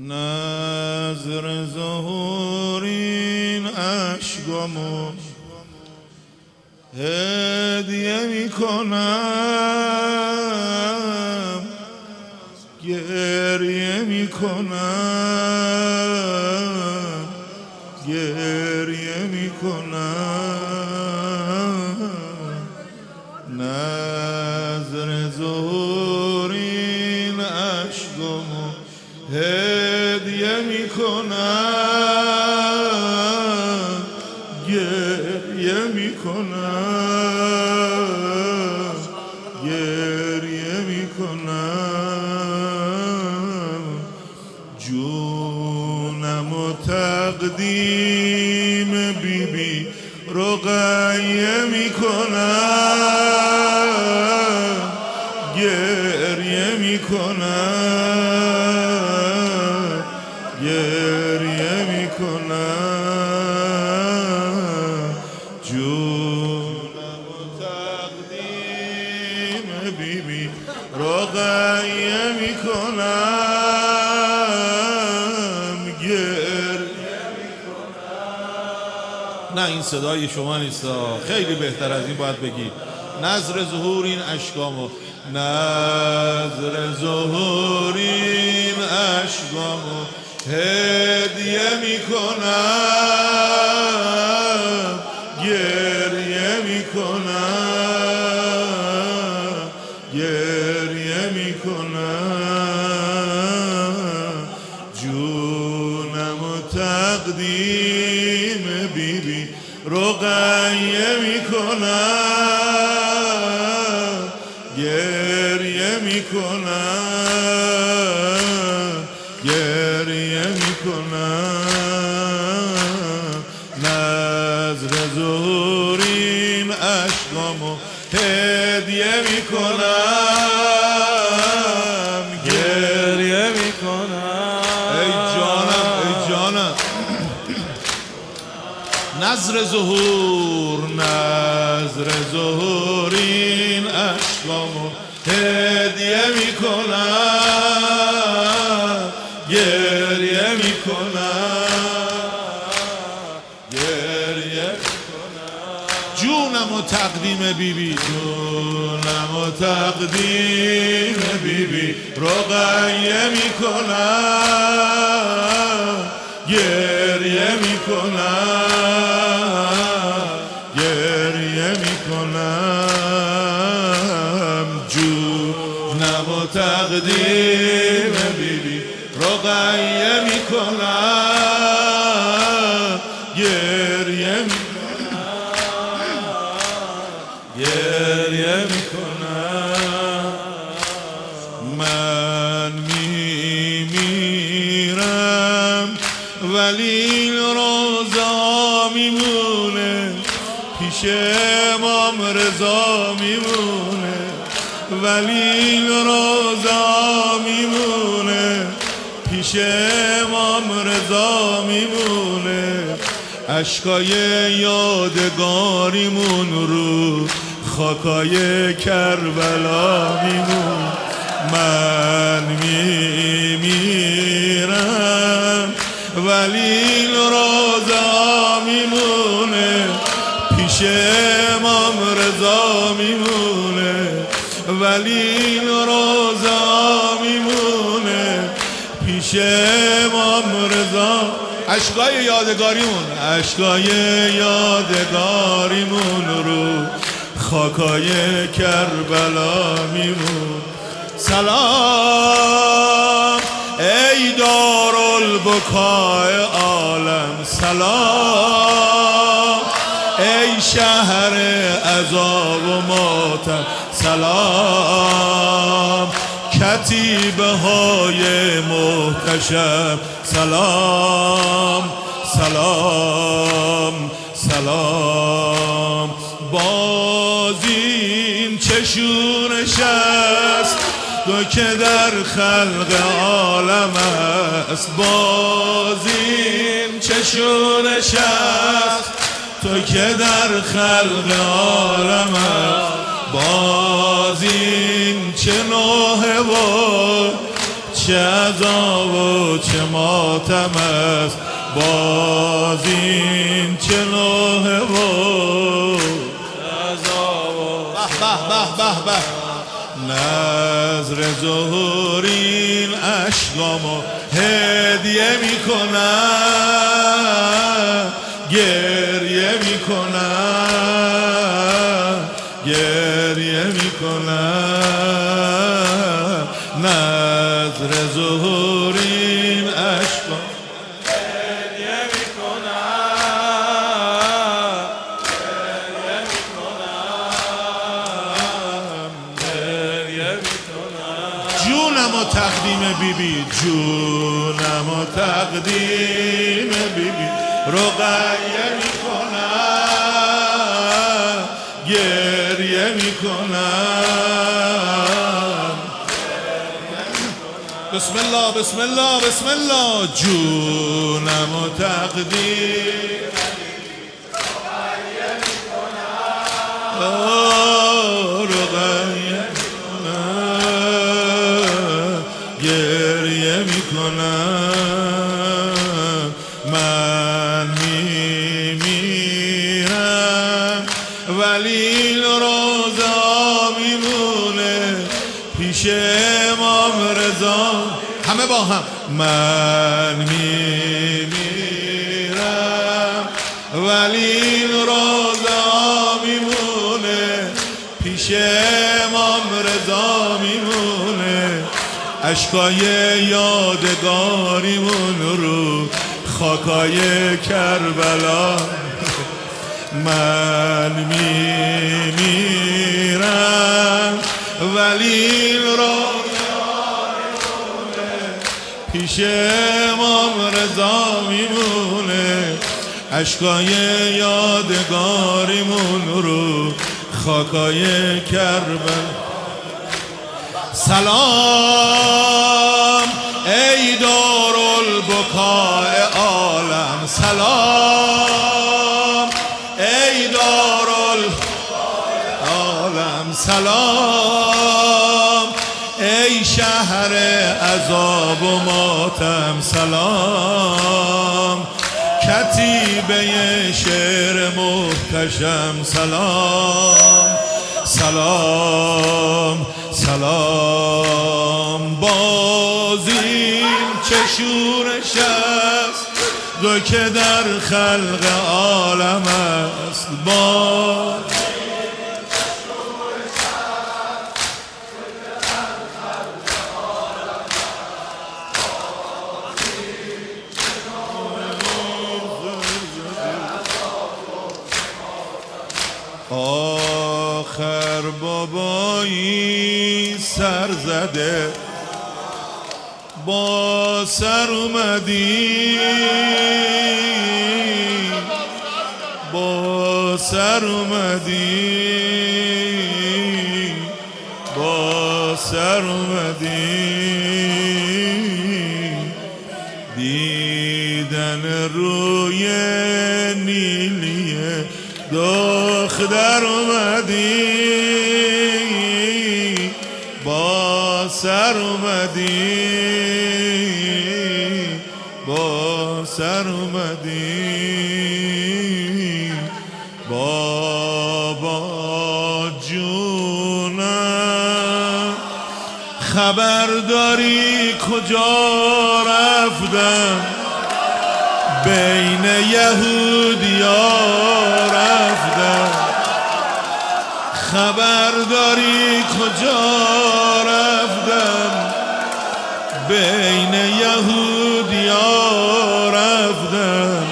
نظر ظهور این اشکامو هدیه میکنم، گریه میکنم، گریه میکنم. نظر ظهور این اشکامو هدیه میکنم، گریه میکنم، گریه میکنم. جونم و تقدیم بیبی رقیه میکنم، گریه میکنم، گریه میکنم. جونم و تقدیم بیبی رقیه میکنم، گریه میکنم. نه این صدای شما نیست، خیلی بهتر از این باید بگی. نظر ظهور این اشکامو، نظر ظهور این اشکامو هدیه میکنم، گریه میکنم، گریه میکنم. جونم و تقدیم بیبی رقیه میکنم، گریه میکنم، گریه میکنم. نظر ظهور این اشکامو هدیه میکنم، گریه میکنم. ای جانم، ای جانم. نظر ظهور، نظر ظهور این اشکامو هدیه میکنم، گریه میکنم، گریه میکنم. جونم و تقدیم بیبی، جونم و تقدیم بیبی رقیه میکنم، گریه میکنم، گریه میکنم. جونم و تقدیم بیبی رقیه میکنم، گریه میکنم، گریه میکنم. من میمیرم ولی روزا میمونه، پیش امام رضا میمونه، ولی روزا میمونه، پیش امام رضا میمونه. اشکای یادگاریمون رو خاکای کربلا میمونه. من میمیرم ولی روزا میمونه، پیش امام رضا میمونه، ولی روزا میمونه، پیش امام رضا. اشکای یادگاریمون، اشکای یادگاریمون رو خاکای کربلا میمون. سلام ای دارالبکای عالم، سلام ای شهر عذاب و ماتم، سلام کتیبه های محتشم، سلام سلام سلام. بازین چشونش است تو که در خلق عالم است، بازین چشونش است تو که در خلق عالم است. بازین چه نوحه و چه عذاب و چه ماتم است، باز این چه نوحه و عذاب و به نظر ظهور این اشکامو هدیه میکنم، گریه میکنم، گریه میکنم، نظر ظهور این اشکام هدیه میکنم، گریه میکنم، گریه میکنم. جونم و تقدیم بیبی، جونم و تقدیم بیبی رقیه میکنم، گریه میکنم. بسم الله بسم الله بسم الله. جونم و تقدیم رقیه میکنم، رقیه میکنم، گریه میکنم. من میمیرم ولی این روزا میمونه پیش امام رضا. همه با هم. من میمیرم ولی این روزا میمونه پیش امام رضا میمونه، اشکای یادگاریمون رو خاکای کربلا. من میمیرم ولی این روزا پیش امام رضا میمونه، اشکای یادگاریمون رو خاکای کربلا. سلام ای دارالبکاء عالم، سلام ای دارالعالم، سلام ای شهر عذاب و ماتم، سلام کتیبه شعر محتشم، سلام سلام سلام. بازیم چه شورش است دو که در خلق عالم است، باز آخر بابایی سر زده با سر اومدی، با سر اومدی، با سر اومدی. دیدن روی نیلیه دختر اومدی، با سر اومدی، با سر اومدی. بابا جونم خبر داری کجا رفتم، بین یهودیا رفتم، خبر داری کجا رفتم، بین یهودیا رفتم.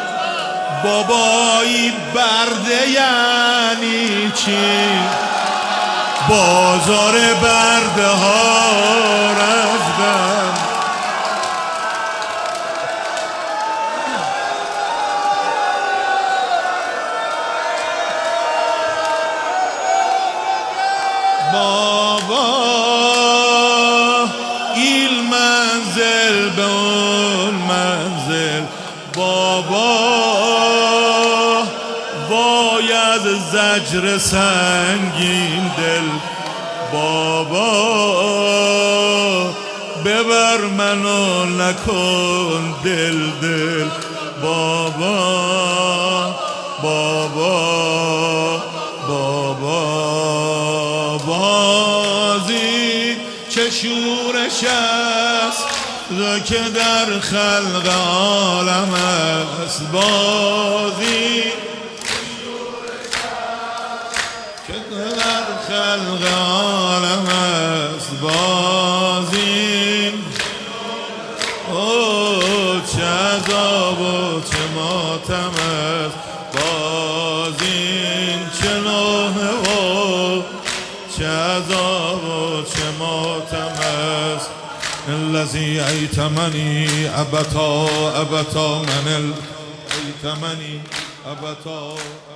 بابایی برده یعنی چی؟ بازار برده ها رفتم. بابا این منزل به اون منزل، بابا باید زجر سنگین دل، بابا ببر منو نکن دل دل بابا بابا بابا بازی چه شورش است که در خلق عالم است بازی که در خلق عالم است بازی او چه عذاب و چه ماتم است بازی چه نوحه و چه عذاب و چه ماتم است الذي ایتمنی ابتا ابتا من ایتمنی ابتا